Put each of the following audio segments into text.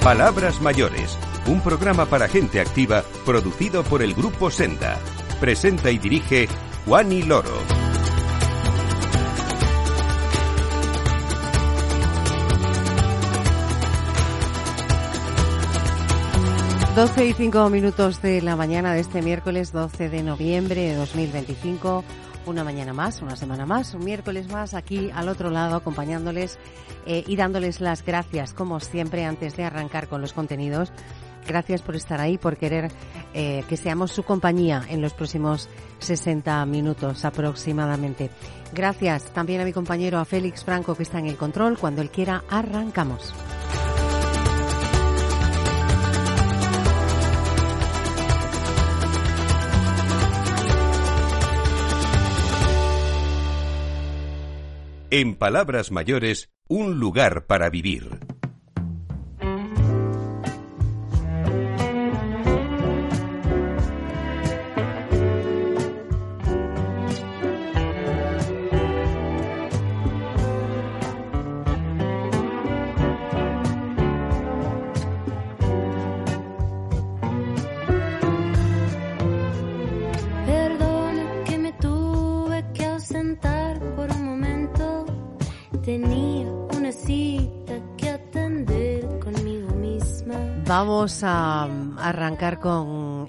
Palabras Mayores, un programa para gente activa producido por el Grupo Senda. Presenta y dirige Juani Loro. Doce y 5 minutos de la mañana de este miércoles 12 de noviembre de 2025. Una mañana más, una semana más, un miércoles más aquí al otro lado acompañándoles y dándoles las gracias, como siempre, antes de arrancar con los contenidos. Gracias por estar ahí, por querer que seamos su compañía en los próximos 60 minutos aproximadamente. Gracias también a mi compañero, a Félix Franco, que está en el control. Cuando él quiera, arrancamos. En Palabras Mayores, un lugar para vivir. Vamos a arrancar con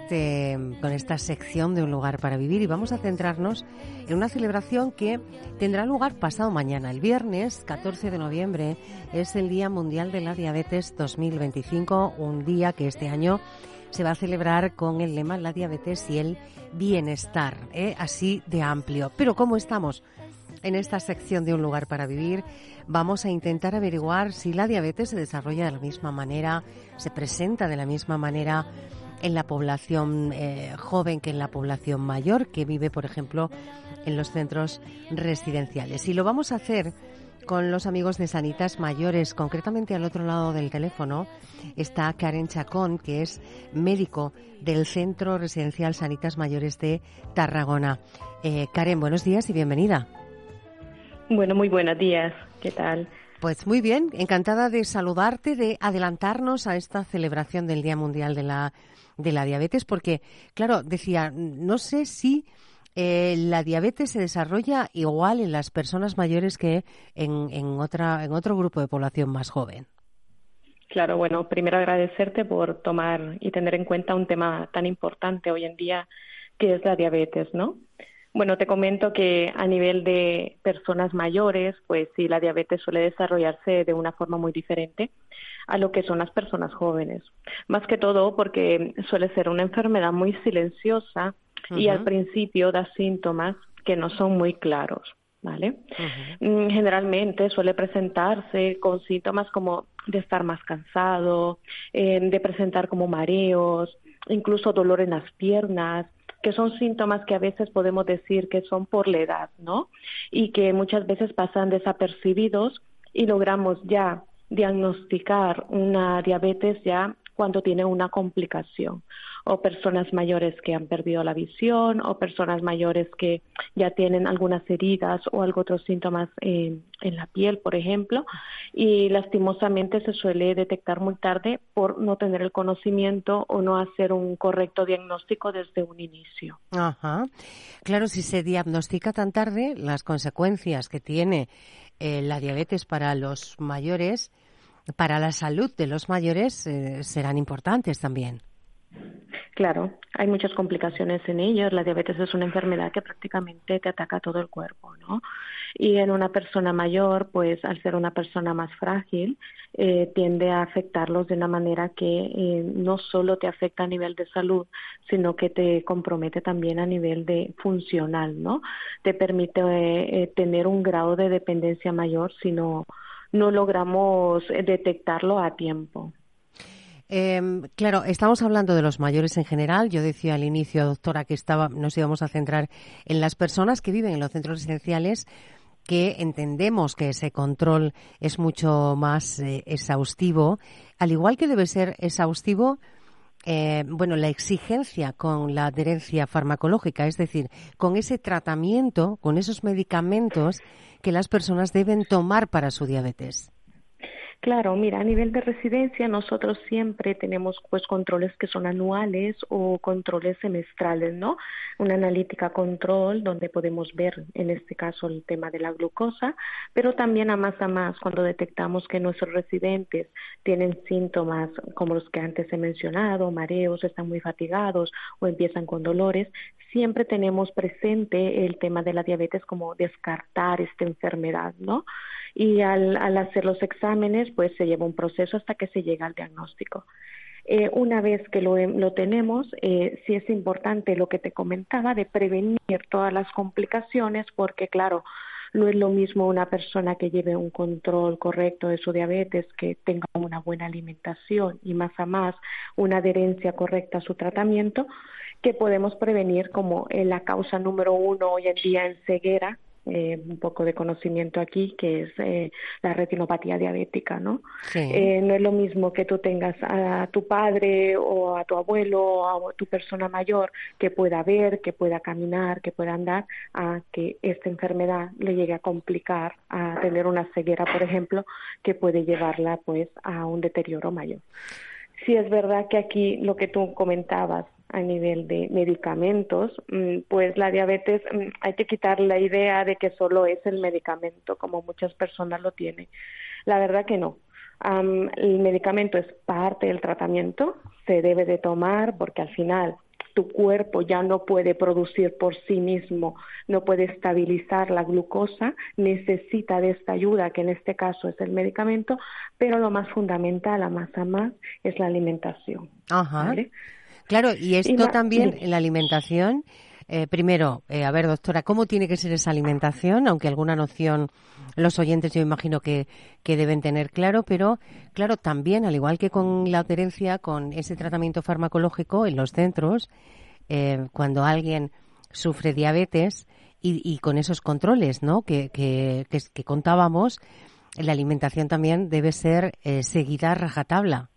esta sección de Un lugar para vivir y vamos a centrarnos en una celebración que tendrá lugar pasado mañana. El viernes 14 de noviembre es el Día Mundial de la Diabetes 2025, un día que este año se va a celebrar con el lema La diabetes y el bienestar, así de amplio. Pero ¿cómo estamos? En esta sección de Un lugar para vivir vamos a intentar averiguar si la diabetes se desarrolla de la misma manera, se presenta de la misma manera en la población joven que en la población mayor que vive, por ejemplo, en los centros residenciales. Y lo vamos a hacer con los amigos de Sanitas Mayores. Concretamente, al otro lado del teléfono está Karen Chacón, que es médico del Centro Residencial Sanitas Mayores de Tarragona. Karen, buenos días y bienvenida. Bueno, muy buenos días. ¿Qué tal? Pues muy bien, encantada de saludarte, de adelantarnos a esta celebración del Día Mundial de la Diabetes, porque, claro, decía, no sé si la diabetes se desarrolla igual en las personas mayores que en otro grupo de población más joven. Claro, bueno, primero agradecerte por tomar y tener en cuenta un tema tan importante hoy en día que es la diabetes, ¿no? Bueno, te comento que a nivel de personas mayores, pues sí, la diabetes suele desarrollarse de una forma muy diferente a lo que son las personas jóvenes. Más que todo porque suele ser una enfermedad muy silenciosa y al principio da síntomas que no son muy claros, ¿vale? Generalmente suele presentarse con síntomas como de estar más cansado, de presentar como mareos, incluso dolor en las piernas, que son síntomas que a veces podemos decir que son por la edad, ¿no? Y que muchas veces pasan desapercibidos y logramos ya diagnosticar una diabetes ya cuando tiene una complicación, o personas mayores que han perdido la visión, o personas mayores que ya tienen algunas heridas o algo otros síntomas en la piel, por ejemplo, y lastimosamente se suele detectar muy tarde por no tener el conocimiento o no hacer un correcto diagnóstico desde un inicio. Ajá. Claro, si se diagnostica tan tarde, las consecuencias que tiene la diabetes para los mayores, para la salud de los mayores, serán importantes también. Claro, hay muchas complicaciones en ellos. La diabetes es una enfermedad que prácticamente te ataca todo el cuerpo, ¿no? Y en una persona mayor, pues al ser una persona más frágil, tiende a afectarlos de una manera que no solo te afecta a nivel de salud, sino que te compromete también a nivel de funcional, ¿no? Te permite tener un grado de dependencia mayor si no logramos detectarlo a tiempo. Claro, estamos hablando de los mayores en general. Yo decía al inicio, doctora, que nos íbamos a centrar en las personas que viven en los centros residenciales, que entendemos que ese control es mucho más exhaustivo, al igual que debe ser exhaustivo la exigencia con la adherencia farmacológica, es decir, con ese tratamiento, con esos medicamentos que las personas deben tomar para su diabetes. Claro, mira, a nivel de residencia nosotros siempre tenemos pues controles que son anuales o controles semestrales, ¿no? Una analítica control donde podemos ver en este caso el tema de la glucosa, pero también a más cuando detectamos que nuestros residentes tienen síntomas como los que antes he mencionado, mareos, están muy fatigados o empiezan con dolores, siempre tenemos presente el tema de la diabetes como descartar esta enfermedad, ¿no? Y al hacer los exámenes, pues se lleva un proceso hasta que se llega al diagnóstico. Una vez que lo tenemos, sí es importante lo que te comentaba de prevenir todas las complicaciones, porque claro, no es lo mismo una persona que lleve un control correcto de su diabetes, que tenga una buena alimentación y más una adherencia correcta a su tratamiento, que podemos prevenir como la causa número 1 hoy en día en ceguera. Un poco de conocimiento aquí, que es la retinopatía diabética, ¿no? Sí. No es lo mismo que tú tengas a tu padre o a tu abuelo o a tu persona mayor que pueda ver, que pueda caminar, que pueda andar, a que esta enfermedad le llegue a complicar, a tener una ceguera, por ejemplo, que puede llevarla pues a un deterioro mayor. Sí es verdad que aquí lo que tú comentabas a nivel de medicamentos, pues la diabetes hay que quitar la idea de que solo es el medicamento, como muchas personas lo tienen. La verdad que no. El medicamento es parte del tratamiento, se debe de tomar porque al final tu cuerpo ya no puede producir por sí mismo, no puede estabilizar la glucosa, necesita de esta ayuda, que en este caso es el medicamento, pero lo más fundamental, a más, es la alimentación. Ajá. ¿Vale? Claro, y esto también en la alimentación. Primero, a ver, doctora, ¿cómo tiene que ser esa alimentación? Aunque alguna noción los oyentes yo imagino que deben tener claro, pero claro, también, al igual que con la adherencia, con ese tratamiento farmacológico en los centros, cuando alguien sufre diabetes y con esos controles, ¿no? que contábamos, la alimentación también debe ser seguida a rajatabla.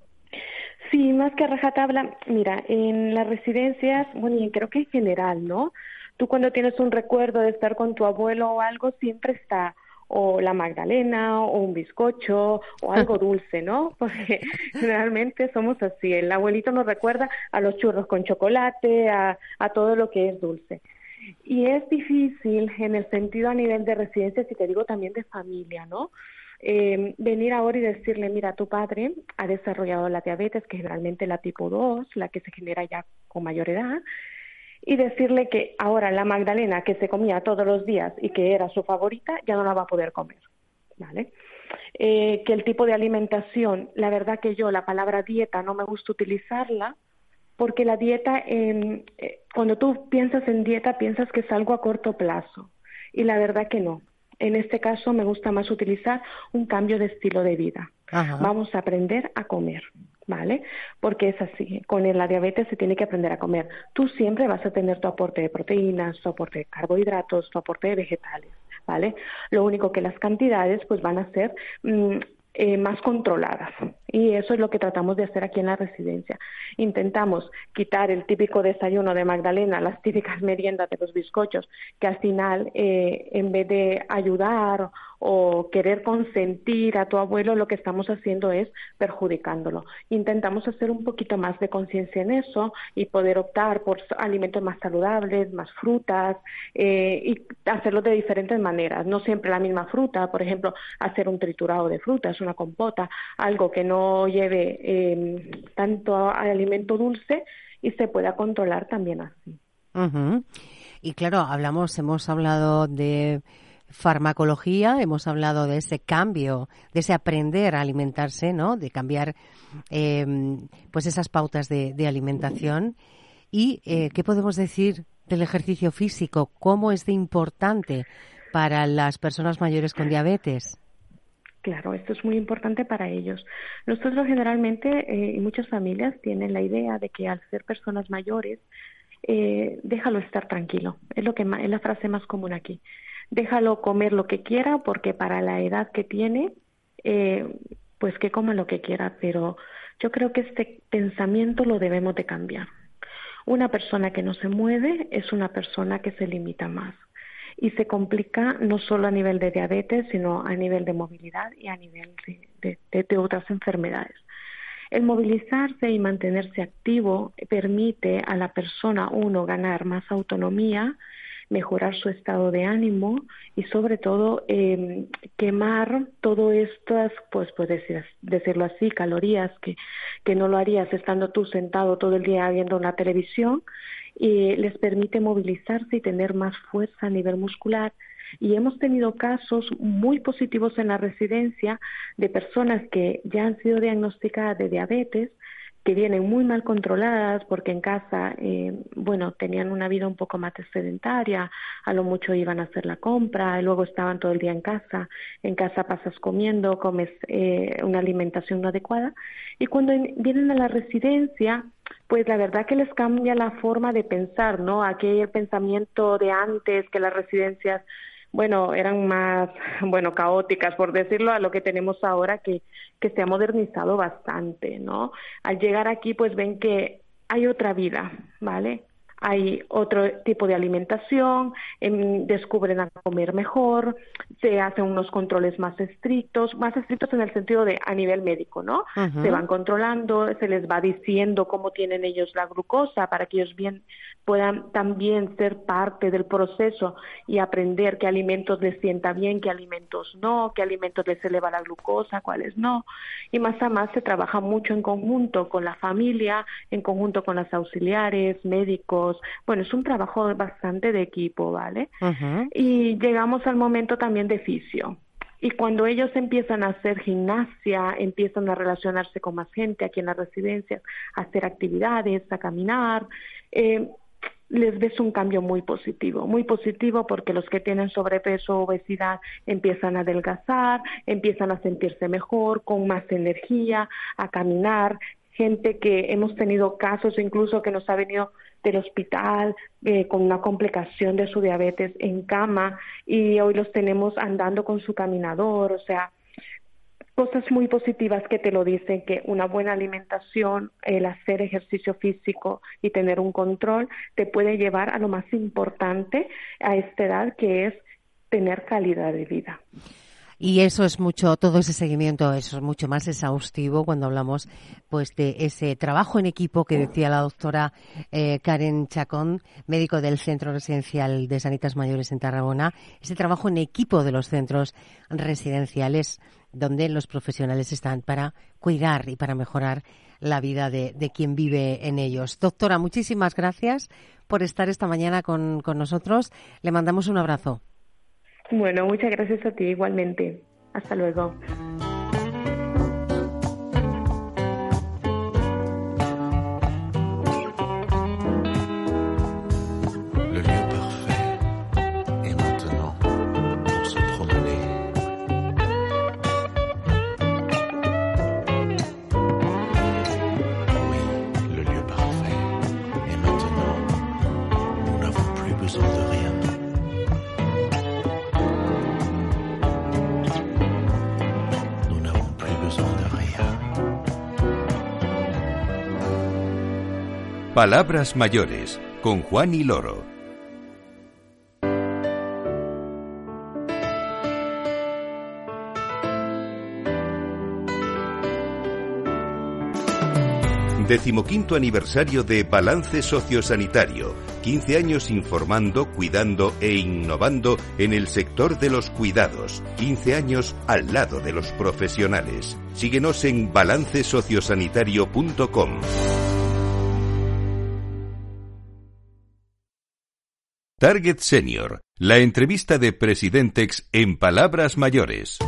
Sí, más que a rajatabla, mira, en las residencias, bueno, y creo que en general, ¿no? Tú cuando tienes un recuerdo de estar con tu abuelo o algo, siempre está o la magdalena o un bizcocho o algo dulce, ¿no? Porque realmente somos así. El abuelito nos recuerda a los churros con chocolate, a todo lo que es dulce. Y es difícil en el sentido a nivel de residencia, si te digo también de familia, ¿no? Venir ahora y decirle, mira, tu padre ha desarrollado la diabetes, que generalmente la tipo 2, la que se genera ya con mayor edad, y decirle que ahora la magdalena que se comía todos los días y que era su favorita, ya no la va a poder comer, ¿vale? Que el tipo de alimentación, la verdad que yo la palabra dieta no me gusta utilizarla, porque la dieta, cuando tú piensas en dieta, piensas que es algo a corto plazo, y la verdad que no. En este caso me gusta más utilizar un cambio de estilo de vida. Ajá. Vamos a aprender a comer, ¿vale? Porque es así, con la diabetes se tiene que aprender a comer. Tú siempre vas a tener tu aporte de proteínas, tu aporte de carbohidratos, tu aporte de vegetales, ¿vale? Lo único que las cantidades pues van a ser más controladas, y eso es lo que tratamos de hacer aquí en la residencia. Intentamos quitar el típico desayuno de magdalena, las típicas meriendas de los bizcochos, que al final en vez de ayudar o querer consentir a tu abuelo, lo que estamos haciendo es perjudicándolo. Intentamos hacer un poquito más de conciencia en eso y poder optar por alimentos más saludables, más frutas, y hacerlo de diferentes maneras, no siempre la misma fruta. Por ejemplo, hacer un triturado de frutas, una compota, algo que no lleve tanto alimento dulce y se pueda controlar también así. Uh-huh. Y claro, hemos hablado de farmacología, hemos hablado de ese cambio, de ese aprender a alimentarse, ¿no? De cambiar pues esas pautas de alimentación. ¿Y qué podemos decir del ejercicio físico? ¿Cómo es de importante para las personas mayores con diabetes? Claro, esto es muy importante para ellos. Nosotros generalmente y muchas familias tienen la idea de que al ser personas mayores, déjalo estar tranquilo. Es la frase más común aquí. Déjalo comer lo que quiera, porque para la edad que tiene, pues que coma lo que quiera. Pero yo creo que este pensamiento lo debemos de cambiar. Una persona que no se mueve es una persona que se limita más. y se complica no solo a nivel de diabetes, sino a nivel de movilidad y a nivel de otras enfermedades. El movilizarse y mantenerse activo permite a la persona, ganar más autonomía, mejorar su estado de ánimo y sobre todo quemar todo estas, pues puedes decirlo así, calorías que no lo harías estando tú sentado todo el día viendo una televisión, y les permite movilizarse y tener más fuerza a nivel muscular. Y hemos tenido casos muy positivos en la residencia de personas que ya han sido diagnosticadas de diabetes, que vienen muy mal controladas porque en casa, tenían una vida un poco más sedentaria, a lo mucho iban a hacer la compra y luego estaban todo el día en casa pasas comiendo, comes una alimentación no adecuada, y cuando vienen a la residencia, pues la verdad que les cambia la forma de pensar, ¿no? Aquel pensamiento de antes, que las residencias eran más, caóticas, por decirlo, a lo que tenemos ahora que se ha modernizado bastante, ¿no? Al llegar aquí, pues ven que hay otra vida, ¿vale? Hay otro tipo de alimentación, descubren a comer mejor, se hacen unos controles más estrictos en el sentido de a nivel médico, ¿no? Uh-huh. Se van controlando, se les va diciendo cómo tienen ellos la glucosa para que ellos puedan también ser parte del proceso y aprender qué alimentos les sienta bien, qué alimentos no, qué alimentos les eleva la glucosa, cuáles no. Y más a más se trabaja mucho en conjunto con la familia, en conjunto con las auxiliares, médicos. Es un trabajo bastante de equipo, ¿vale? Uh-huh. Y llegamos al momento también de fisio. Y cuando ellos empiezan a hacer gimnasia, empiezan a relacionarse con más gente aquí en las residencias, a hacer actividades, a caminar, les ves un cambio muy positivo porque los que tienen sobrepeso o obesidad empiezan a adelgazar, empiezan a sentirse mejor, con más energía, a caminar. Gente que hemos tenido casos incluso que nos ha venido del hospital con una complicación de su diabetes en cama, y hoy los tenemos andando con su caminador. O sea, cosas muy positivas que te lo dicen, que una buena alimentación, el hacer ejercicio físico y tener un control te puede llevar a lo más importante a esta edad, que es tener calidad de vida. Y eso es mucho, todo ese seguimiento, eso es mucho más exhaustivo cuando hablamos pues de ese trabajo en equipo que decía la doctora Karen Chacón, médico del Centro Residencial de Sanitas Mayores en Tarragona, ese trabajo en equipo de los centros residenciales donde los profesionales están para cuidar y para mejorar la vida de quien vive en ellos. Doctora, muchísimas gracias por estar esta mañana con nosotros. Le mandamos un abrazo. Bueno, muchas gracias a ti igualmente. Hasta luego. Le lieu parfait est maintenant pour se promener. Oui, le lieu parfait est maintenant. Nous n'avons plus besoin de rien. Palabras mayores, con Juan y Loro. Decimoquinto aniversario de Balance Sociosanitario. 15 años informando, cuidando e innovando en el sector de los cuidados. 15 años al lado de los profesionales. Síguenos en balancesociosanitario.com. Target Senior, la entrevista de Presidentex en Palabras Mayores.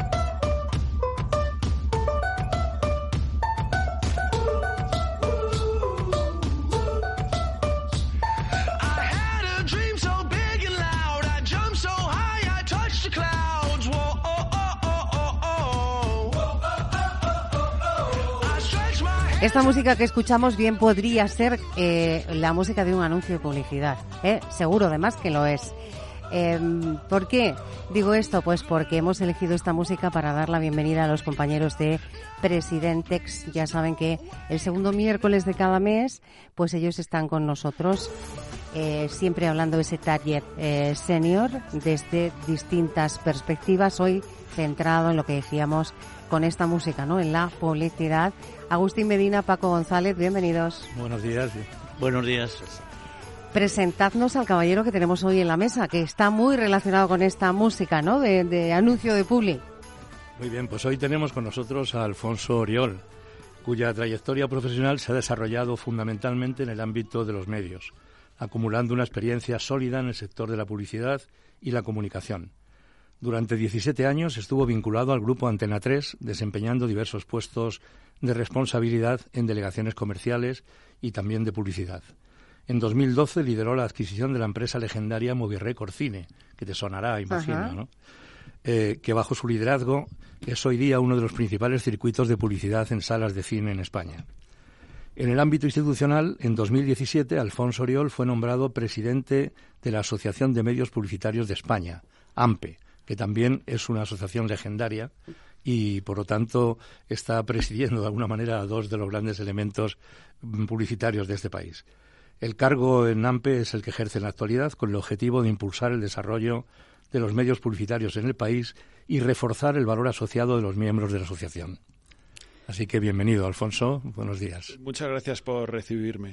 Esta música que escuchamos bien podría ser la música de un anuncio de publicidad, seguro además que lo es. ¿Por qué digo esto? Pues porque hemos elegido esta música para dar la bienvenida a los compañeros de Presidentex. Ya saben que el segundo miércoles de cada mes, pues ellos están con nosotros, siempre hablando de ese target senior desde distintas perspectivas. Hoy centrado en lo que decíamos con esta música, ¿no? En la publicidad. Agustín Medina, Paco González, bienvenidos. Buenos días. Buenos días. Presentadnos al caballero que tenemos hoy en la mesa, que está muy relacionado con esta música, ¿no? De anuncio de publi. Muy bien, pues hoy tenemos con nosotros a Alfonso Oriol, cuya trayectoria profesional se ha desarrollado fundamentalmente en el ámbito de los medios, acumulando una experiencia sólida en el sector de la publicidad y la comunicación. Durante 17 años estuvo vinculado al grupo Antena 3, desempeñando diversos puestos de responsabilidad en delegaciones comerciales y también de publicidad. En 2012 lideró la adquisición de la empresa legendaria Movirecord Cine, que te sonará, imagino, ¿no? Que bajo su liderazgo es hoy día uno de los principales circuitos de publicidad en salas de cine en España. En el ámbito institucional, en 2017, Alfonso Oriol fue nombrado presidente de la Asociación de Medios Publicitarios de España, AMPE, que también es una asociación legendaria y, por lo tanto, está presidiendo de alguna manera a dos de los grandes elementos publicitarios de este país. El cargo en AMPE es el que ejerce en la actualidad con el objetivo de impulsar el desarrollo de los medios publicitarios en el país y reforzar el valor asociado de los miembros de la asociación. Así que bienvenido, Alfonso. Buenos días. Muchas gracias por recibirme.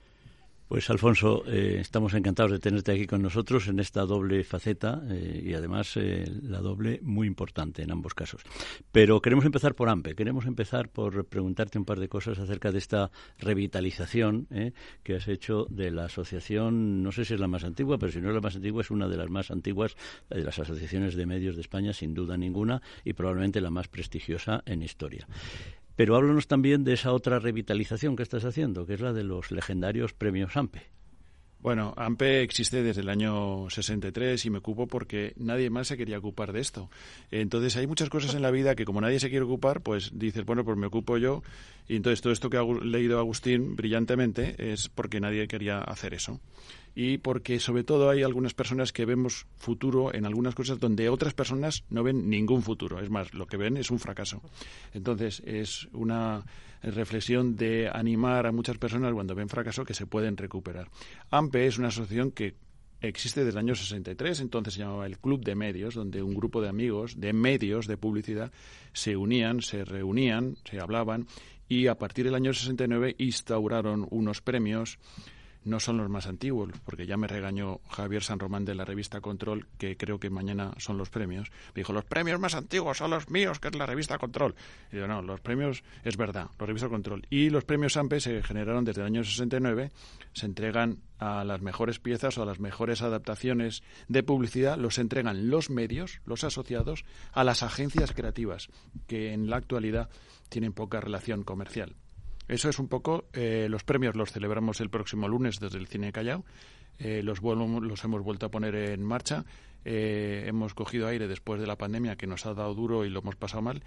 Pues Alfonso, estamos encantados de tenerte aquí con nosotros en esta doble faceta y además la doble muy importante en ambos casos. Pero queremos empezar por AMPE, queremos empezar por preguntarte un par de cosas acerca de esta revitalización que has hecho de la asociación, no sé si es la más antigua, pero si no es la más antigua es una de las más antiguas de las asociaciones de medios de España, sin duda ninguna, y probablemente la más prestigiosa en historia. Pero háblanos también de esa otra revitalización que estás haciendo, que es la de los legendarios premios AMPE. Bueno, AMPE existe desde el año 63 y me ocupo porque nadie más se quería ocupar de esto. Entonces hay muchas cosas en la vida que como nadie se quiere ocupar, pues dices, bueno, pues me ocupo yo. Y entonces todo esto que ha leído Agustín brillantemente es porque nadie quería hacer eso. Y porque sobre todo hay algunas personas que vemos futuro en algunas cosas donde otras personas no ven ningún futuro. Es más, lo que ven es un fracaso. Entonces es una reflexión de animar a muchas personas cuando ven fracaso que se pueden recuperar. AMPE es una asociación que existe desde el año 63, entonces se llamaba el Club de Medios, donde un grupo de amigos de medios de publicidad se unían, se reunían, se hablaban y a partir del año 69 instauraron unos premios. No son los más antiguos, porque ya me regañó Javier San Román de la revista Control, que creo que mañana son los premios. Me dijo, los premios más antiguos son los míos, que es la revista Control. Y digo, no, los premios, es verdad, los revista Control. Y los premios AMPE se generaron desde el año 69, se entregan a las mejores piezas o a las mejores adaptaciones de publicidad, los entregan los medios, los asociados, a las agencias creativas, que en la actualidad tienen poca relación comercial. Eso es un poco, los premios los celebramos el próximo lunes desde el Cine Callao, los hemos vuelto a poner en marcha, hemos cogido aire después de la pandemia que nos ha dado duro y lo hemos pasado mal,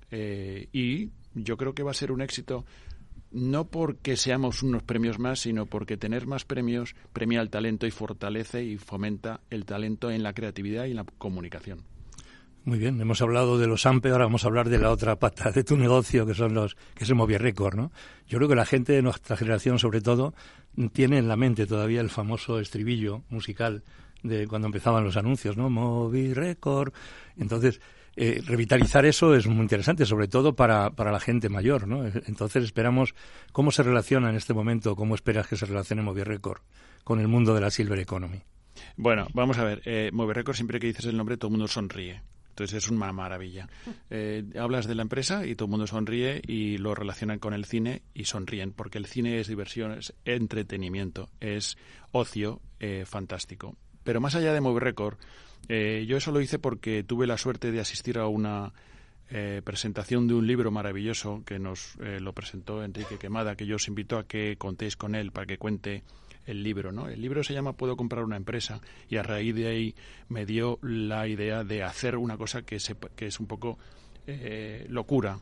y yo creo que va a ser un éxito, no porque seamos unos premios más, sino porque tener más premios premia el talento y fortalece y fomenta el talento en la creatividad y en la comunicación. Muy bien, hemos hablado de los AMPE, ahora vamos a hablar de la otra pata de tu negocio, que es el Movirecord, ¿no? Yo creo que la gente de nuestra generación, sobre todo, tiene en la mente todavía el famoso estribillo musical de cuando empezaban los anuncios, ¿no? Movirecord. Entonces, revitalizar eso es muy interesante, sobre todo para la gente mayor, ¿no? Entonces, esperamos cómo se relaciona en este momento, cómo esperas que se relacione Movirecord con el mundo de la Silver Economy. Bueno, vamos a ver, Movirecord, siempre que dices el nombre, todo el mundo sonríe. Entonces es una maravilla. Hablas de la empresa y todo el mundo sonríe y lo relacionan con el cine y sonríen, porque el cine es diversión, es entretenimiento, es ocio fantástico. Pero más allá de Movirecord, yo eso lo hice porque tuve la suerte de asistir a una presentación de un libro maravilloso que nos lo presentó Enrique Quemada, que yo os invito a que contéis con él para que cuente el libro, ¿no? El libro se llama Puedo comprar una empresa y a raíz de ahí me dio la idea de hacer una cosa que es un poco locura.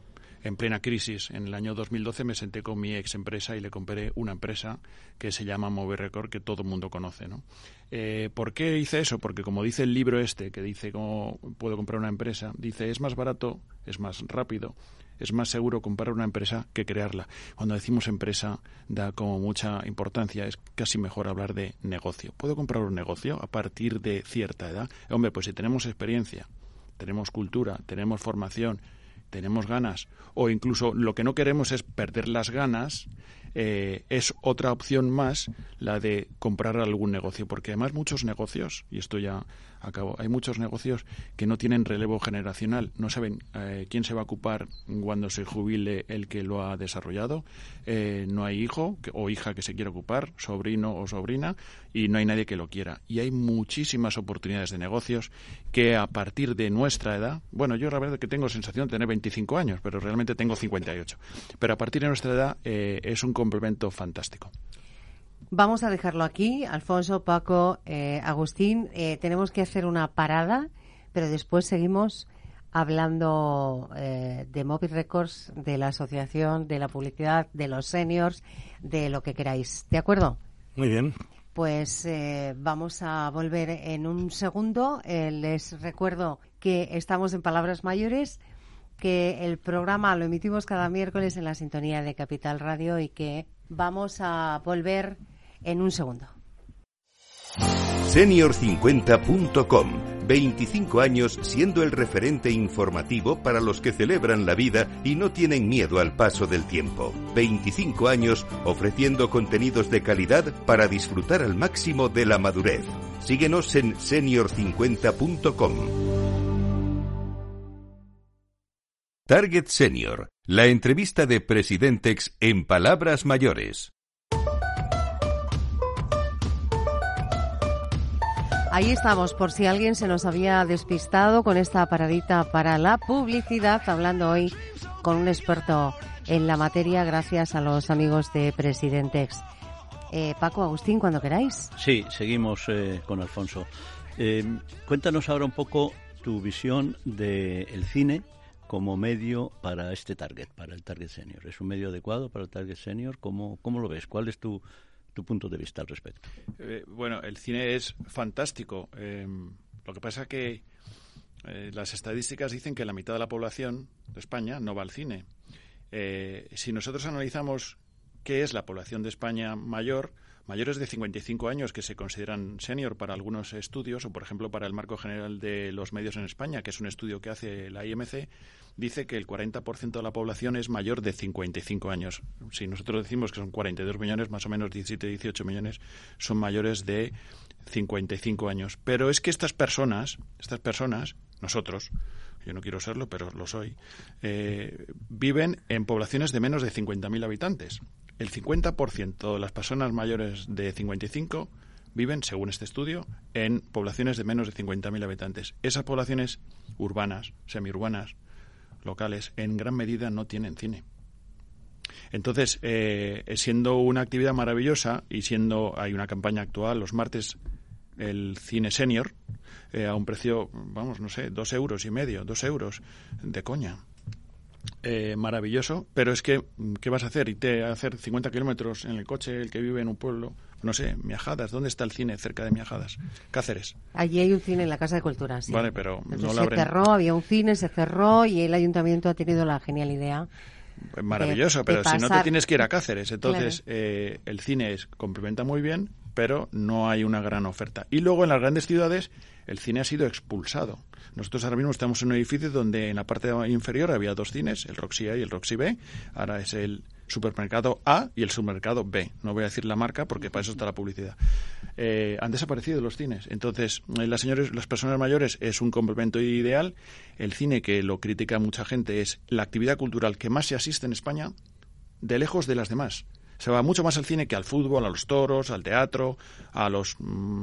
en plena crisis, en el año 2012, me senté con mi ex empresa y le compré una empresa que se llama Mover Record, que todo el mundo conoce, ¿no? ¿Por qué hice eso? Porque como dice el libro que dice cómo puedo comprar una empresa, dice es más barato, es más rápido, es más seguro comprar una empresa que crearla. Cuando decimos empresa da como mucha importancia, es casi mejor hablar de negocio. ¿Puedo comprar un negocio a partir de cierta edad? Hombre, pues si tenemos experiencia, tenemos cultura, tenemos formación, tenemos ganas, o incluso lo que no queremos es perder las ganas, es otra opción más la de comprar algún negocio, porque además muchos negocios, y esto ya acabo, hay muchos negocios que no tienen relevo generacional, no saben quién se va a ocupar cuando se jubile el que lo ha desarrollado, no hay hijo o hija que se quiera ocupar, sobrino o sobrina, y no hay nadie que lo quiera. Y hay muchísimas oportunidades de negocios que a partir de nuestra edad, bueno, yo la verdad que tengo sensación de tener 25 años, pero realmente tengo 58, pero a partir de nuestra edad es un complemento fantástico. Vamos a dejarlo aquí, Alfonso, Paco, Agustín. Tenemos que hacer una parada, pero después seguimos hablando de Mover Records, de la asociación, de la publicidad, de los seniors, de lo que queráis. ¿De acuerdo? Muy bien. Pues vamos a volver en un segundo. Les recuerdo que estamos en Palabras Mayores, que el programa lo emitimos cada miércoles en la sintonía de Capital Radio y que vamos a volver en un segundo. Senior50.com. 25 años siendo el referente informativo para los que celebran la vida y no tienen miedo al paso del tiempo. 25 años ofreciendo contenidos de calidad para disfrutar al máximo de la madurez. Síguenos en Senior50.com. Target Senior, la entrevista de Presidentex en Palabras Mayores. Ahí estamos, por si alguien se nos había despistado con esta paradita para la publicidad, hablando hoy con un experto en la materia, gracias a los amigos de Presidentex. Paco, Agustín, cuando queráis. Sí, seguimos con Alfonso. Cuéntanos ahora un poco tu visión del cine como medio para este target, para el target senior. ¿Es un medio adecuado para el target senior? ¿Cómo lo ves? ¿Cuál es tu punto de vista al respecto? Bueno, el cine es fantástico. Lo que pasa que las estadísticas dicen que la mitad de la población de España no va al cine. Si nosotros analizamos qué es la población de España mayores de 55 años que se consideran senior para algunos estudios, o por ejemplo para el Marco General de los Medios en España, que es un estudio que hace la IMC, dice que el 40% de la población es mayor de 55 años. Si nosotros decimos que son 42 millones, más o menos 17-18 millones son mayores de 55 años. Pero es que estas personas, nosotros, yo no quiero serlo, pero lo soy, viven en poblaciones de menos de 50.000 habitantes. El 50% de las personas mayores de 55 viven, según este estudio, en poblaciones de menos de 50.000 habitantes. Esas poblaciones urbanas, semiurbanas, locales, en gran medida no tienen cine. Entonces, siendo una actividad maravillosa y hay una campaña actual, los martes, el cine senior, a un precio, 2,5 euros, 2 euros, de coña. Maravilloso, pero es que, ¿qué vas a hacer? Irte a hacer 50 kilómetros en el coche, el que vive en un pueblo, no sé, Miajadas, ¿dónde está el cine cerca de Miajadas? Cáceres. Allí hay un cine en la Casa de Cultura, sí. Vale, pero entonces no lo abren. Se cerró, había un cine, se cerró y el ayuntamiento ha tenido la genial idea. Maravilloso, pero si no te tienes que ir a Cáceres. Entonces, claro. El cine complementa muy bien, pero no hay una gran oferta. Y luego en las grandes ciudades el cine ha sido expulsado. Nosotros ahora mismo estamos en un edificio donde en la parte inferior había 2 cines, el Roxy A y el Roxy B. Ahora es el supermercado A y el supermercado B. No voy a decir la marca porque para eso está la publicidad. Han desaparecido los cines. Entonces, las personas mayores es un complemento ideal. El cine, que lo critica mucha gente, es la actividad cultural que más se asiste en España, de lejos de las demás. Se va mucho más al cine que al fútbol, a los toros, al teatro, a los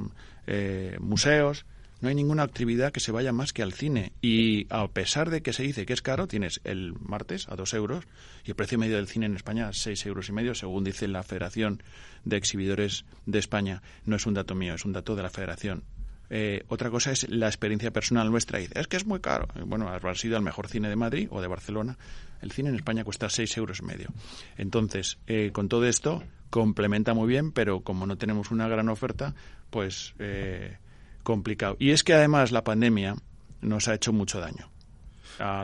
museos. No hay ninguna actividad que se vaya más que al cine. Y a pesar de que se dice que es caro, tienes el martes a 2 euros y el precio medio del cine en España a 6,5 euros, según dice la Federación de Exhibidores de España. No es un dato mío, es un dato de la Federación. Otra cosa es la experiencia personal nuestra. Y dice, es que es muy caro. Bueno, habrás ido al mejor cine de Madrid o de Barcelona. El cine en España cuesta 6,5 €. Entonces, con todo esto, complementa muy bien, pero como no tenemos una gran oferta, pues complicado. Y es que además la pandemia nos ha hecho mucho daño al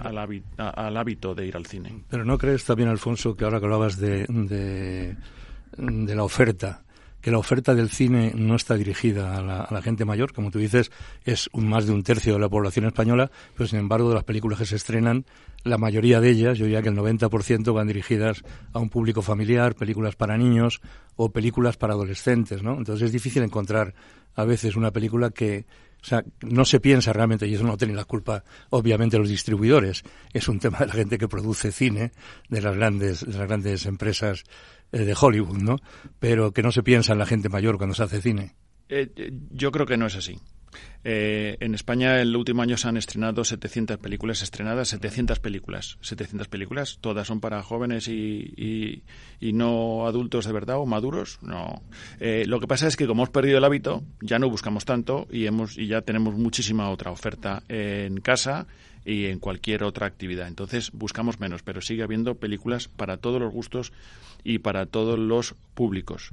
hábito de ir al cine. Pero ¿no crees también, Alfonso, que ahora que hablabas de la oferta, que la oferta del cine no está dirigida a la gente mayor? Como tú dices, es más de un tercio de la población española, pero sin embargo de las películas que se estrenan, la mayoría de ellas, yo diría que el 90% van dirigidas a un público familiar, películas para niños o películas para adolescentes, ¿no? Entonces es difícil encontrar a veces una película que, o sea, no se piensa realmente, y eso no tiene la culpa obviamente los distribuidores, es un tema de la gente que produce cine, de las grandes empresas de Hollywood, ¿no? Pero que no se piensa en la gente mayor cuando se hace cine. Yo creo que no es así. En España el último año se han estrenado 700 películas estrenadas, 700 películas, todas son para jóvenes y no adultos de verdad o maduros, no. Lo que pasa es que como hemos perdido el hábito, ya no buscamos tanto y ya tenemos muchísima otra oferta en casa y en cualquier otra actividad. Entonces buscamos menos, pero sigue habiendo películas para todos los gustos y para todos los públicos.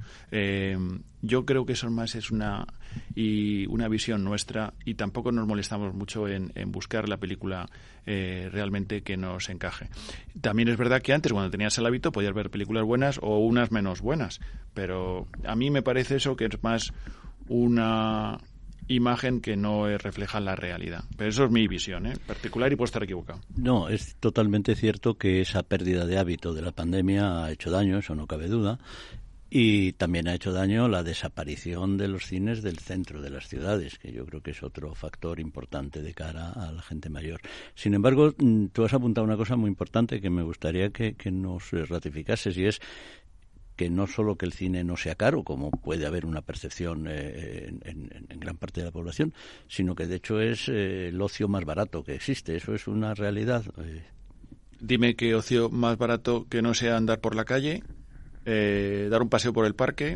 Yo creo que eso más es una visión nuestra y tampoco nos molestamos mucho en buscar la película realmente que nos encaje. También es verdad que antes, cuando tenías el hábito, podías ver películas buenas o unas menos buenas, pero a mí me parece eso que es más una imagen que no refleja la realidad. Pero eso es mi visión, particular, y puedo estar equivocado. No, es totalmente cierto que esa pérdida de hábito de la pandemia ha hecho daño, eso no cabe duda, y también ha hecho daño la desaparición de los cines del centro de las ciudades, que yo creo que es otro factor importante de cara a la gente mayor. Sin embargo, tú has apuntado una cosa muy importante que me gustaría que nos ratificases, y es que no solo que el cine no sea caro, como puede haber una percepción en gran parte de la población, sino que de hecho es el ocio más barato que existe. Eso es una realidad. Dime qué ocio más barato que no sea andar por la calle, dar un paseo por el parque,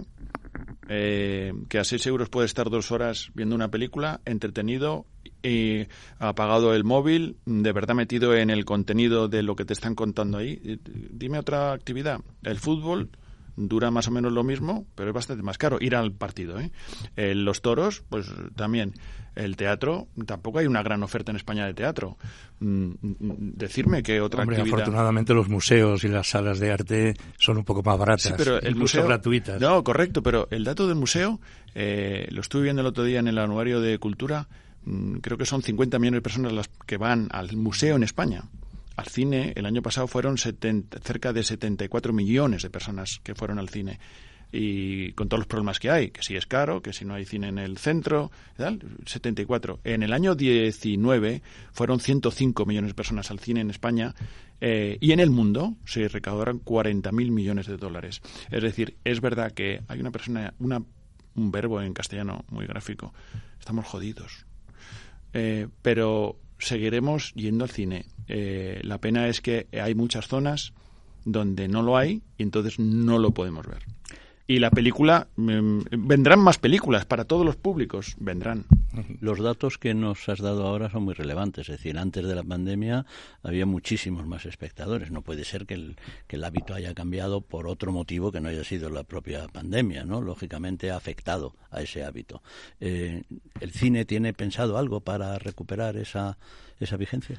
que a 6 € puede estar 2 horas viendo una película, entretenido, apagado el móvil, de verdad metido en el contenido de lo que te están contando ahí. Dime otra actividad. El fútbol dura más o menos lo mismo, pero es bastante más caro ir al partido. Los toros, pues también. El teatro, tampoco hay una gran oferta en España de teatro. Decirme qué otra actividad. Afortunadamente los museos y las salas de arte son un poco más baratas, sí, pero el incluso museo, gratuitas. No, correcto, pero el dato del museo, lo estuve viendo el otro día en el Anuario de Cultura, creo que son 50 millones de personas las que van al museo en España. Al cine, el año pasado fueron cerca de 74 millones de personas que fueron al cine. Y con todos los problemas que hay, que si es caro, que si no hay cine en el centro, ¿tal? 74. En el año 19 fueron 105 millones de personas al cine en España, y en el mundo se recaudaron 40.000 millones de dólares. Es decir, es verdad que hay un verbo en castellano muy gráfico, estamos jodidos. Pero seguiremos yendo al cine. La pena es que hay muchas zonas donde no lo hay y entonces no lo podemos ver. Y la película, vendrán más películas para todos los públicos, vendrán. Los datos que nos has dado ahora son muy relevantes, es decir, antes de la pandemia había muchísimos más espectadores. No puede ser que el hábito haya cambiado por otro motivo que no haya sido la propia pandemia, ¿no? Lógicamente ha afectado a ese hábito. ¿El cine tiene pensado algo para recuperar esa vigencia?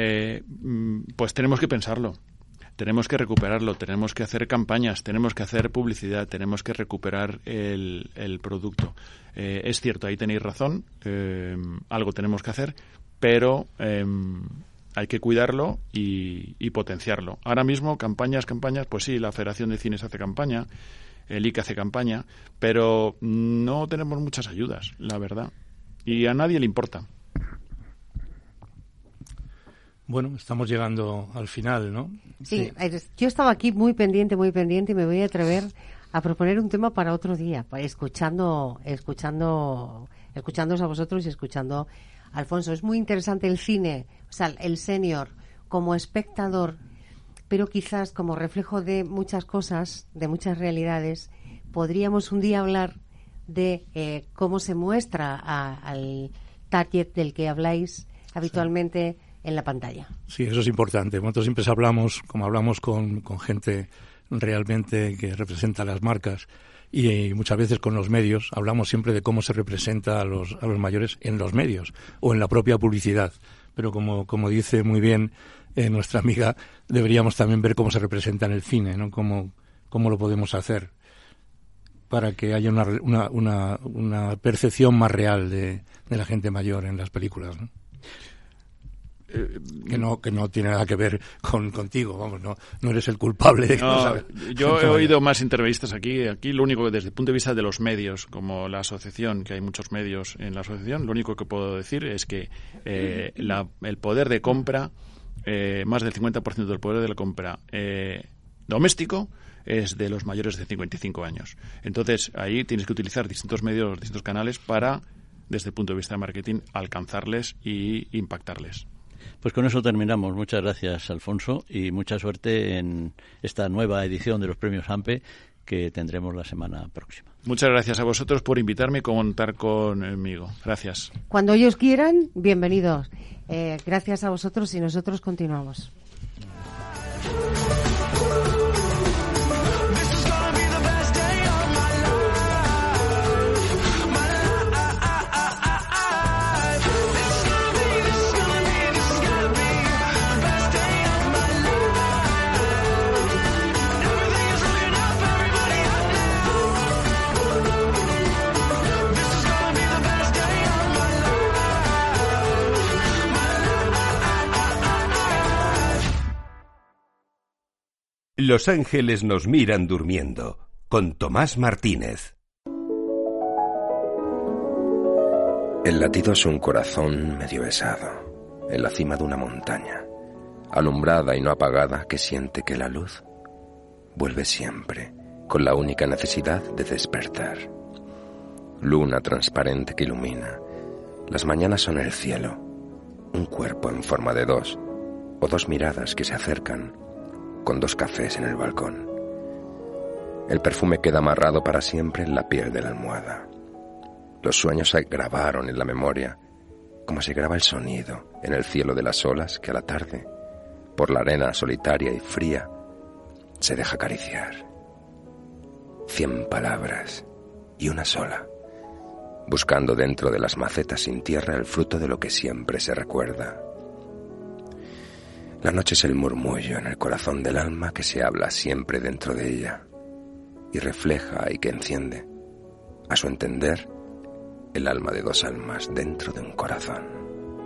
Pues tenemos que pensarlo. Tenemos que recuperarlo, tenemos que hacer campañas, tenemos que hacer publicidad, tenemos que recuperar el producto. Es cierto, ahí tenéis razón, algo tenemos que hacer, pero hay que cuidarlo y potenciarlo. Ahora mismo, campañas, pues sí, la Federación de Cines hace campaña, el ICA hace campaña, pero no tenemos muchas ayudas, la verdad, y a nadie le importa. Bueno, estamos llegando al final, ¿no? Sí, yo estaba aquí muy pendiente y me voy a atrever a proponer un tema para otro día, escuchándoos a vosotros y escuchando a Alfonso. Es muy interesante el cine, o sea, el senior como espectador, pero quizás como reflejo de muchas cosas, de muchas realidades, podríamos un día hablar de cómo se muestra al target del que habláis habitualmente en la pantalla. Sí, eso es importante. Nosotros siempre hablamos con gente realmente que representa las marcas y muchas veces con los medios, hablamos siempre de cómo se representa a los mayores en los medios o en la propia publicidad. Pero como dice muy bien nuestra amiga, deberíamos también ver cómo se representa en el cine, ¿no? Cómo lo podemos hacer para que haya una percepción más real de la gente mayor en las películas, ¿no? Que no tiene nada que ver contigo, vamos, no eres el culpable de que no sabes. Yo he oído más entrevistas aquí lo único que desde el punto de vista de los medios, como la asociación, que hay muchos medios en la asociación, lo único que puedo decir es que el poder de compra, más del 50% del poder de la compra doméstico es de los mayores de 55 años. Entonces, ahí tienes que utilizar distintos medios, distintos canales para, desde el punto de vista de marketing, alcanzarles y impactarles. Pues con eso terminamos. Muchas gracias, Alfonso, y mucha suerte en esta nueva edición de los premios AMPE que tendremos la semana próxima. Muchas gracias a vosotros por invitarme y contar conmigo. Gracias. Cuando ellos quieran, bienvenidos. Gracias a vosotros y nosotros continuamos. Los ángeles nos miran durmiendo, con Tomás Martínez. El latido es un corazón medio besado, en la cima de una montaña, alumbrada y no apagada, que siente que la luz vuelve siempre, con la única necesidad de despertar. Luna transparente que ilumina. Las mañanas son el cielo, un cuerpo en forma de dos, o dos miradas que se acercan, con dos cafés en el balcón. El perfume queda amarrado para siempre en la piel de la almohada. Los sueños se grabaron en la memoria, como se graba el sonido en el cielo de las olas que a la tarde, por la arena solitaria y fría, se deja acariciar. 100 palabras y una sola, buscando dentro de las macetas sin tierra el fruto de lo que siempre se recuerda. La noche es el murmullo en el corazón del alma que se habla siempre dentro de ella y refleja y que enciende, a su entender, el alma de dos almas dentro de un corazón.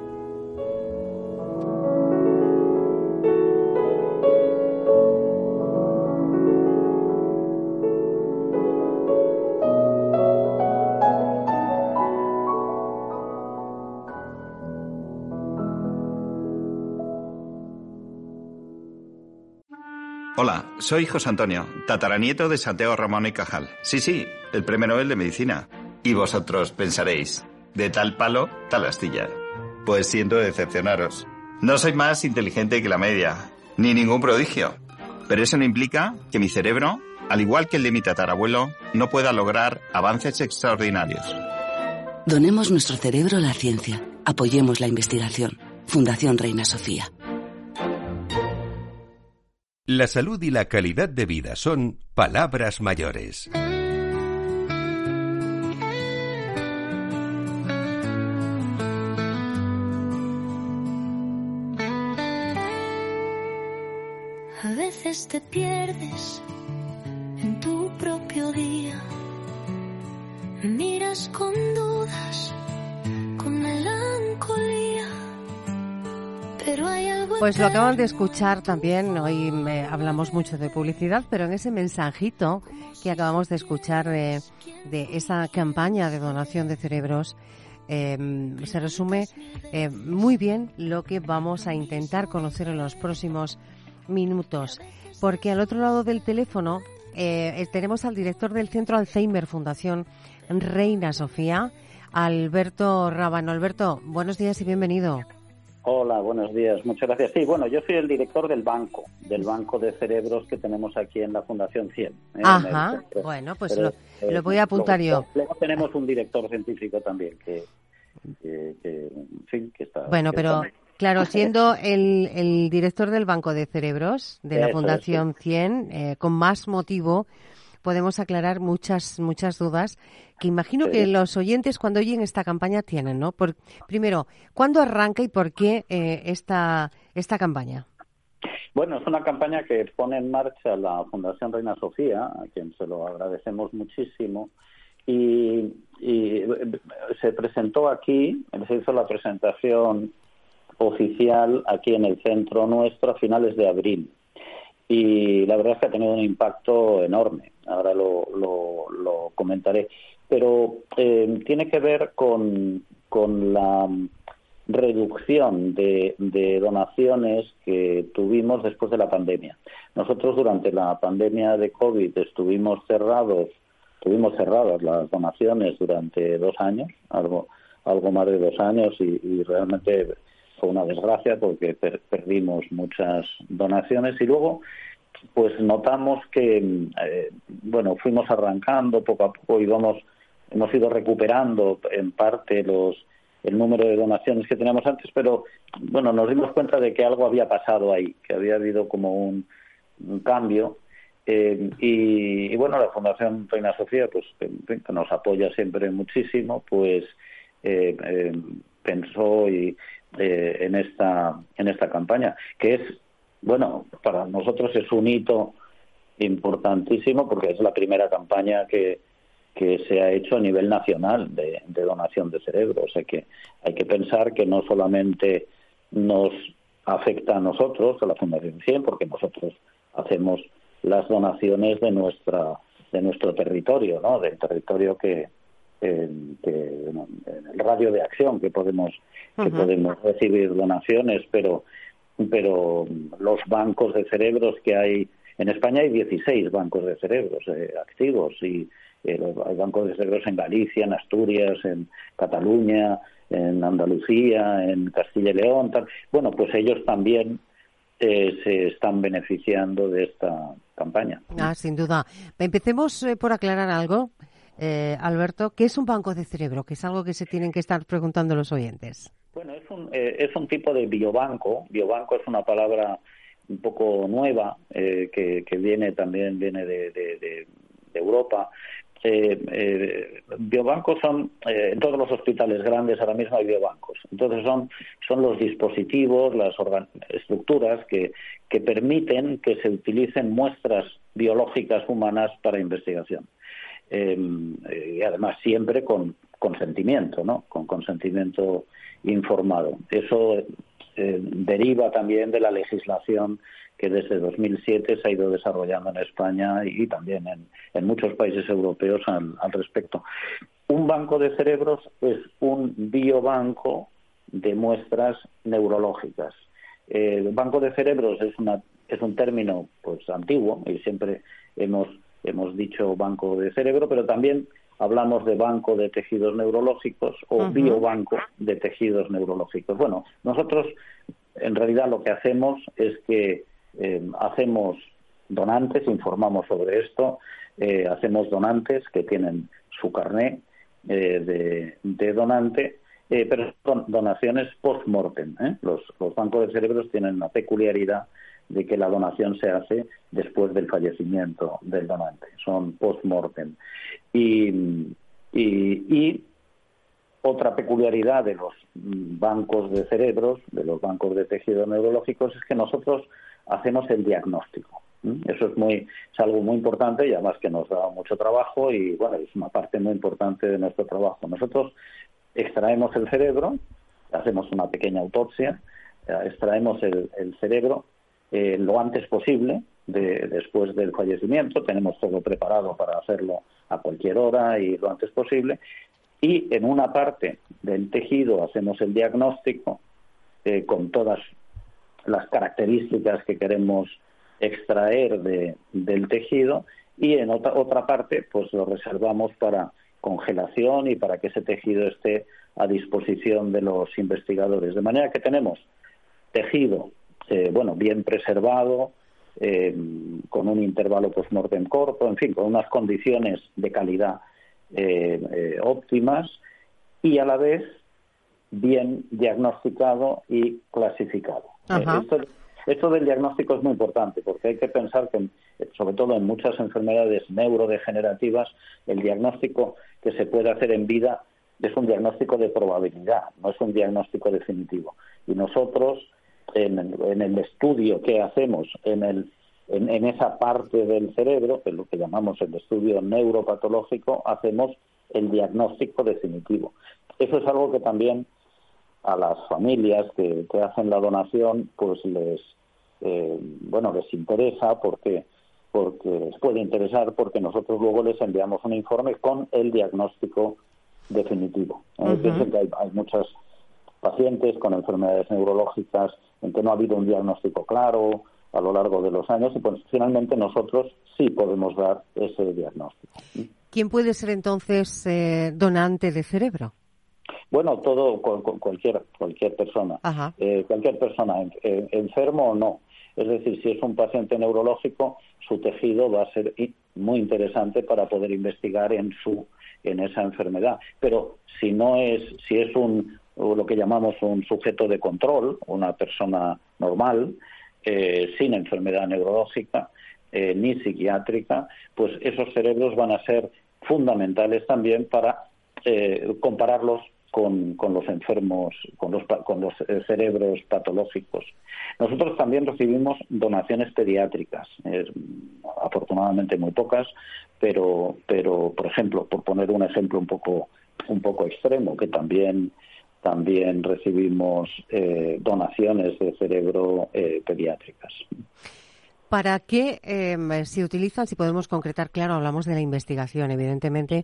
Hola, soy José Antonio, tataranieto de Santiago Ramón y Cajal. Sí, el Premio Nobel de Medicina. Y vosotros pensaréis, de tal palo, tal astilla. Pues siento decepcionaros. No soy más inteligente que la media, ni ningún prodigio. Pero eso no implica que mi cerebro, al igual que el de mi tatarabuelo, no pueda lograr avances extraordinarios. Donemos nuestro cerebro a la ciencia. Apoyemos la investigación. Fundación Reina Sofía. La salud y la calidad de vida son palabras mayores. A veces te pierdes en tu propio día. Me miras con dudas, con melancolía. Pero hay algo. Pues lo acaban de escuchar también. Hoy hablamos mucho de publicidad, pero en ese mensajito que acabamos de escuchar de esa campaña de donación de cerebros, se resume muy bien lo que vamos a intentar conocer en los próximos minutos, porque al otro lado del teléfono tenemos al director del Centro Alzheimer Fundación Reina Sofía, Alberto Rábano. Alberto, buenos días y bienvenido. Hola, buenos días, muchas gracias. Sí, bueno, yo soy el director del banco de cerebros que tenemos aquí en la Fundación 100. Ajá, bueno, pues lo voy a apuntar yo. Luego tenemos un director científico también que está... Bueno, pero claro, siendo el director del Banco de Cerebros de la Fundación 100, con más motivo podemos aclarar muchas dudas que imagino que los oyentes cuando oyen esta campaña tienen, ¿no? Primero, ¿cuándo arranca y por qué esta campaña? Bueno, es una campaña que pone en marcha la Fundación Reina Sofía, a quien se lo agradecemos muchísimo, y se presentó aquí, se hizo la presentación oficial aquí en el centro nuestro a finales de abril. Y la verdad es que ha tenido un impacto enorme. Ahora lo comentaré. Pero tiene que ver con la reducción de donaciones que tuvimos después de la pandemia. Nosotros durante la pandemia de COVID tuvimos cerradas las donaciones durante 2 años, algo más de 2 años, y realmente fue una desgracia porque perdimos muchas donaciones y luego pues notamos que fuimos arrancando poco a poco y hemos ido recuperando en parte el número de donaciones que teníamos antes, pero bueno, nos dimos cuenta de que algo había pasado ahí, que había habido como un cambio y bueno, la Fundación Reina Sofía, pues que nos apoya siempre muchísimo, pues pensó en esta campaña, que es, bueno, para nosotros es un hito importantísimo porque es la primera campaña que se ha hecho a nivel nacional de donación de cerebro. O sea que hay que pensar que no solamente nos afecta a nosotros, a la Fundación 100, porque nosotros hacemos las donaciones de nuestro territorio, ¿no? Del territorio el radio de acción que podemos recibir donaciones, pero los bancos de cerebros que hay en España, hay 16 bancos de cerebros activos y hay bancos de cerebros en Galicia, en Asturias, en Cataluña, en Andalucía, en Castilla y León, tal. Bueno, pues ellos también se están beneficiando de esta campaña. Sin duda. Empecemos por aclarar algo. Alberto, ¿qué es un banco de cerebro? Que es algo que se tienen que estar preguntando los oyentes. Bueno, es un tipo de biobanco. Biobanco es una palabra un poco nueva que viene de Europa. Biobancos son en todos los hospitales grandes ahora mismo hay biobancos. Entonces son los dispositivos, las estructuras que permiten que se utilicen muestras biológicas humanas para investigación. Y además siempre con consentimiento, ¿no? Con consentimiento informado. Eso deriva también de la legislación que desde 2007 se ha ido desarrollando en España y también en muchos países europeos al respecto. Un banco de cerebros es un biobanco de muestras neurológicas. El banco de cerebros es un término pues antiguo y siempre hemos dicho banco de cerebro, pero también hablamos de banco de tejidos neurológicos o biobanco de tejidos neurológicos. Bueno, nosotros en realidad lo que hacemos es que hacemos donantes, informamos sobre esto, hacemos donantes que tienen su carné de donante, pero son donaciones post-mortem. Los bancos de cerebros tienen una peculiaridad de que la donación se hace después del fallecimiento del donante, son post-mortem. Y otra peculiaridad de los bancos de cerebros, de los bancos de tejidos neurológicos, es que nosotros hacemos el diagnóstico. Eso es algo muy importante y además que nos da mucho trabajo y bueno, es una parte muy importante de nuestro trabajo. Nosotros extraemos el cerebro, hacemos una pequeña autopsia, extraemos el cerebro lo antes posible después del fallecimiento, tenemos todo preparado para hacerlo a cualquier hora y lo antes posible, y en una parte del tejido hacemos el diagnóstico con todas las características que queremos extraer del tejido y en otra parte pues lo reservamos para congelación y para que ese tejido esté a disposición de los investigadores. De manera que tenemos tejido, bien preservado, con un intervalo post-mortem corto, en fin, con unas condiciones de calidad óptimas y a la vez bien diagnosticado y clasificado. Esto del diagnóstico es muy importante porque hay que pensar que, sobre todo en muchas enfermedades neurodegenerativas, el diagnóstico que se puede hacer en vida es un diagnóstico de probabilidad, no es un diagnóstico definitivo. Y nosotros, en el estudio que hacemos en esa parte del cerebro, que es lo que llamamos el estudio neuropatológico, hacemos el diagnóstico definitivo. Eso es algo que también a las familias que hacen la donación pues les interesa porque les puede interesar, porque nosotros luego les enviamos un informe con el diagnóstico definitivo. Pienso que hay muchos pacientes con enfermedades neurológicas en que no ha habido un diagnóstico claro a lo largo de los años y pues finalmente nosotros sí podemos dar ese diagnóstico. ¿Quién puede ser entonces donante de cerebro? Bueno, cualquier persona. Cualquier persona, enfermo o no. Es decir, si es un paciente neurológico, su tejido va a ser muy interesante para poder investigar en esa enfermedad. Pero si es lo que llamamos un sujeto de control, una persona normal, sin enfermedad neurológica ni psiquiátrica, pues esos cerebros van a ser fundamentales también para compararlos con los enfermos, con los cerebros patológicos. Nosotros también recibimos donaciones pediátricas, afortunadamente muy pocas, pero por ejemplo, por poner un ejemplo un poco extremo, que también recibimos donaciones de cerebro pediátricas. ¿Para qué se utilizan? Si podemos concretar, claro, hablamos de la investigación, evidentemente,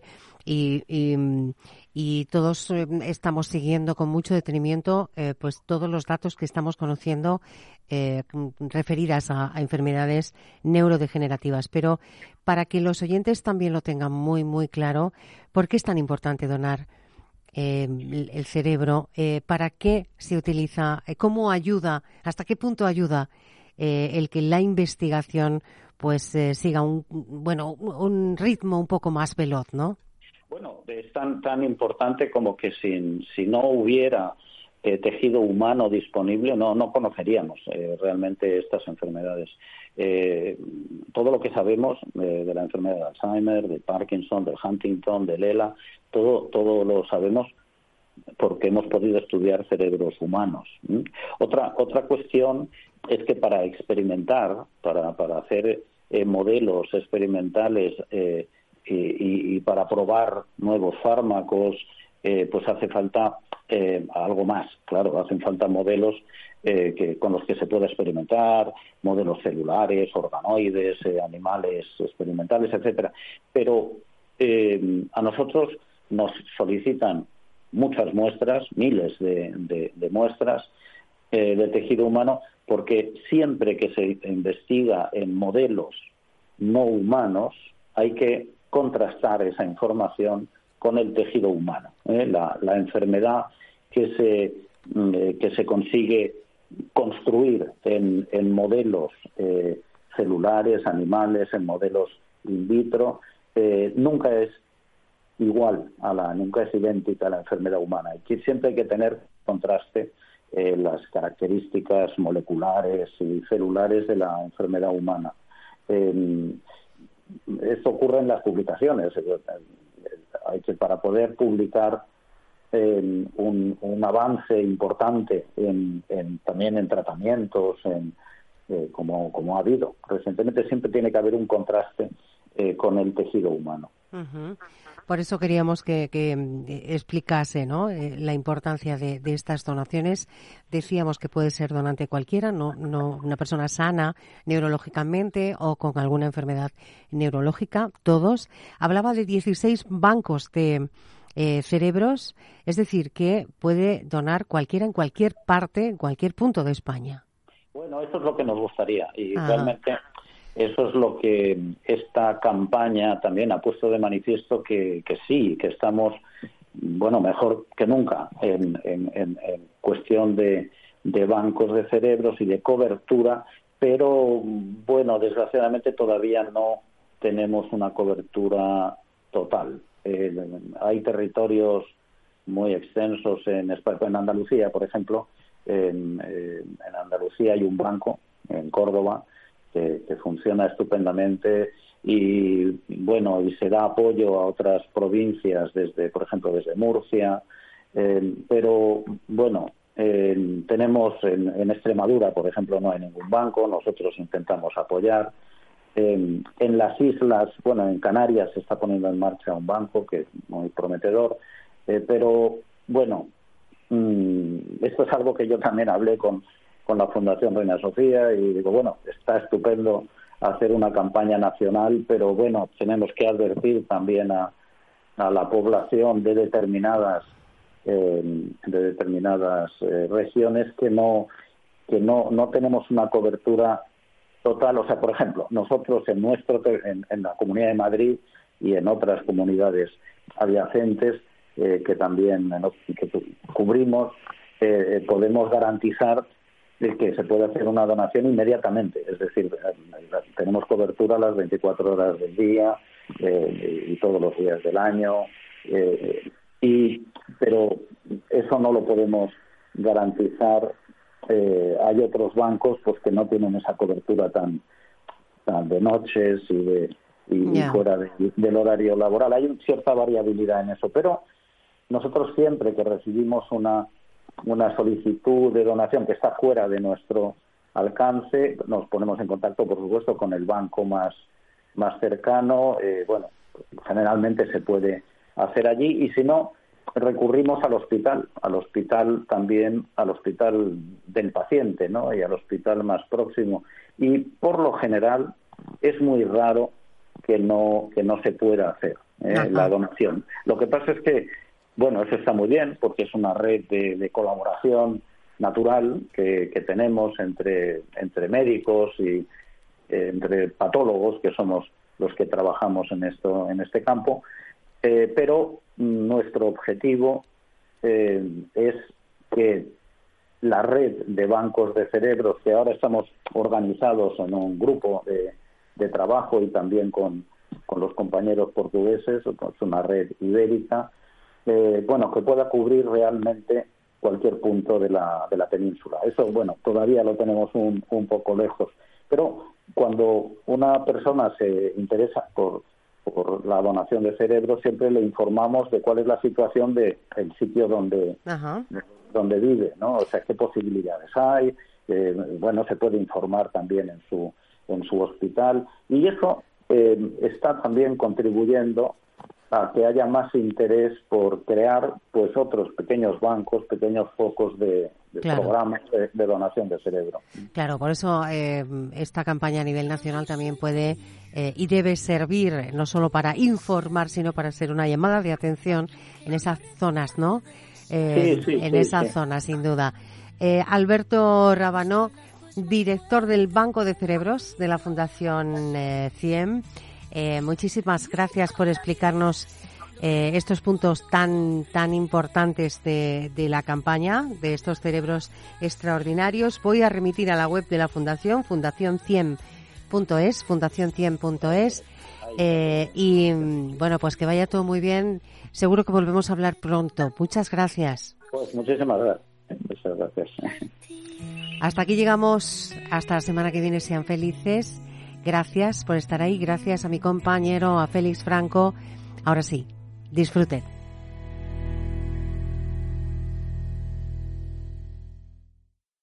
y todos estamos siguiendo con mucho detenimiento pues todos los datos que estamos conociendo referidas a enfermedades neurodegenerativas. Pero para que los oyentes también lo tengan muy, muy claro, ¿por qué es tan importante donar el cerebro? ¿Para qué se utiliza? ¿Cómo ayuda? ¿Hasta qué punto ayuda el que la investigación pues siga un ritmo un poco más veloz, ¿no? Bueno, es tan importante como que si no hubiera tejido humano disponible, no conoceríamos realmente estas enfermedades. Todo lo que sabemos de la enfermedad de Alzheimer, de Parkinson, de Huntington, de Lela, todo lo sabemos porque hemos podido estudiar cerebros humanos. Otra cuestión es que para experimentar, para hacer modelos experimentales y para probar nuevos fármacos, pues hace falta algo más. Claro, hacen falta modelos con los que se pueda experimentar, modelos celulares, organoides, animales experimentales, etcétera. Pero a nosotros nos solicitan muchas muestras, miles de muestras de tejido humano, porque siempre que se investiga en modelos no humanos hay que contrastar esa información con el tejido humano. La enfermedad que se consigue construir en modelos celulares, animales, en modelos in vitro, nunca es igual nunca es idéntica a la enfermedad humana. Siempre hay que tener contraste las características moleculares y celulares de la enfermedad humana. Esto ocurre en las publicaciones. Para poder publicar un avance importante también en tratamientos, como ha habido recientemente, siempre tiene que haber un contraste con el tejido humano. Uh-huh. Por eso queríamos que explicase, ¿no?, la importancia de estas donaciones. Decíamos que puede ser donante cualquiera, no una persona sana neurológicamente o con alguna enfermedad neurológica, todos. Hablaba de 16 bancos de cerebros, es decir, que puede donar cualquiera en cualquier parte, en cualquier punto de España. Bueno, eso es lo que nos gustaría y realmente eso es lo que esta campaña también ha puesto de manifiesto, que sí, que estamos, bueno, mejor que nunca en cuestión de bancos de cerebros y de cobertura, pero bueno, desgraciadamente todavía no tenemos una cobertura total. Hay territorios muy extensos en Andalucía, por ejemplo. En Andalucía hay un banco, en Córdoba, que funciona estupendamente y bueno, y se da apoyo a otras provincias, por ejemplo desde Murcia, pero bueno, tenemos en Extremadura, por ejemplo, no hay ningún banco. Nosotros intentamos apoyar. En las islas, bueno, en Canarias se está poniendo en marcha un banco que es muy prometedor, pero bueno, esto es algo que yo también hablé con la Fundación Reina Sofía y digo, bueno, está estupendo hacer una campaña nacional, pero bueno, tenemos que advertir también a la población de determinadas regiones que no tenemos una cobertura total. O sea, por ejemplo, nosotros en la Comunidad de Madrid y en otras comunidades adyacentes que también que cubrimos, podemos garantizar que se puede hacer una donación inmediatamente. Es decir, tenemos cobertura las 24 horas del día y todos los días del año, pero eso no lo podemos garantizar. Hay otros bancos pues que no tienen esa cobertura tan de noches y fuera del horario laboral. Hay cierta variabilidad en eso, pero nosotros siempre que recibimos una solicitud de donación que está fuera de nuestro alcance, nos ponemos en contacto, por supuesto, con el banco más cercano. Bueno, generalmente se puede hacer allí, y si no, recurrimos al hospital también, al hospital del paciente, ¿no? Y al hospital más próximo. Y por lo general es muy raro que no se pueda hacer la donación. Lo que pasa es que, bueno, eso está muy bien porque es una red de colaboración natural que tenemos entre médicos y entre patólogos, que somos los que trabajamos en este campo, pero nuestro objetivo es que la red de bancos de cerebros, que ahora estamos organizados en un grupo de trabajo y también con los compañeros portugueses, es una red ibérica, bueno, que pueda cubrir realmente cualquier punto de la península. Eso, bueno, todavía lo tenemos un poco lejos, pero cuando una persona se interesa por la donación de cerebro, siempre le informamos de cuál es la situación del sitio donde vive, ¿no? O sea, qué posibilidades hay. Bueno, se puede informar también en su hospital, y eso está también contribuyendo a que haya más interés por crear pues otros pequeños bancos, pequeños focos de programas de donación de cerebro. Claro, por eso esta campaña a nivel nacional también puede y debe servir no solo para informar, sino para ser una llamada de atención en esas zonas, ¿no? Esas zonas, sin duda. Alberto Rabanó, director del Banco de Cerebros de la Fundación CIEM, muchísimas gracias por explicarnos estos puntos tan importantes de la campaña, de estos cerebros extraordinarios. Voy a remitir a la web de la Fundación, fundacionciem.es, y bueno, pues que vaya todo muy bien. Seguro que volvemos a hablar pronto. Muchas gracias. Pues muchísimas gracias. Muchas gracias. Hasta aquí llegamos. Hasta la semana que viene. Sean felices. Gracias por estar ahí. Gracias a mi compañero, a Félix Franco. Ahora sí, disfruten.